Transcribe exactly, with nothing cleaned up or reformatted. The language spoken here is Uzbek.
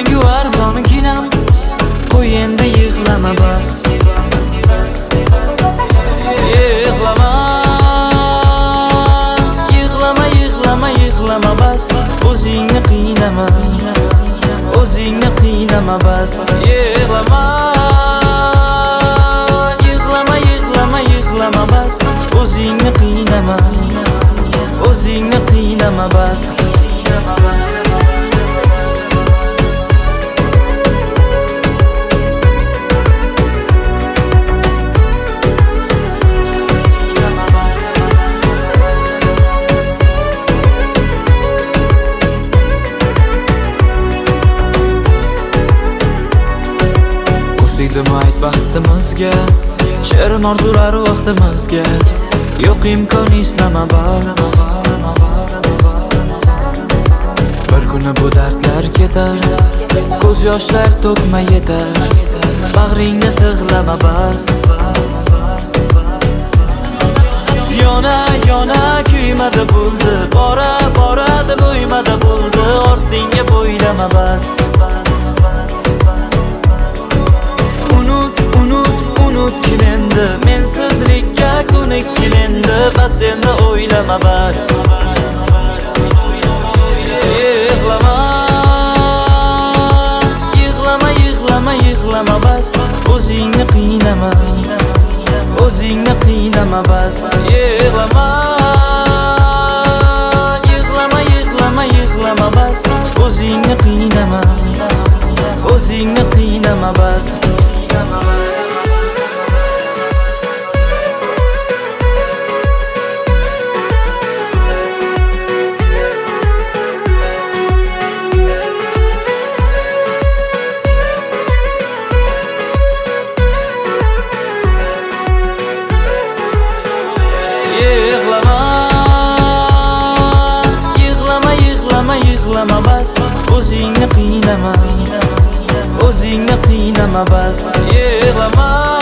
Jonguvar joniginam, qo'y endi yig'lama bas. Yig'lama, yig'lama, yig'lama, yig'lama bas. O'zingni qiynama, o'zingni qiynama bas. Yig'lama, yig'lama, yig'lama, yig'lama bas. O'zingni qiynama, o'zingni qiynama bas. O'siydim ayt baxtimizga, shirin orzular vaqtimizga. Yo'q imkon islama bas. Bir kuni bu dardlar ketar, ko'z yoshlar to'kma yetar. Bag'ringni tig'lama bas. Yona yona kuymada bo'ldi, bora bora deb o'ymada bo'ldi. Ortingga bo'ylama bas. Unut unut unutgin endi, mensizlikka ko'nikgin endi. Bas endi o'ylama bas. Yig'lama, yig'lama, yig'lama, yig'lama bas. O'zingni qiynama, o'zingni qiynama bas. Yig'lama, yig'lama, yig'lama, yig'lama bas. O'zingni qiynama, o'zingni qiynama bas. Yig'lama, yig'lama, yig'lama, yig'lama bas. O'zingni qiynama, o'zingni qiynama bas. Yig'lama.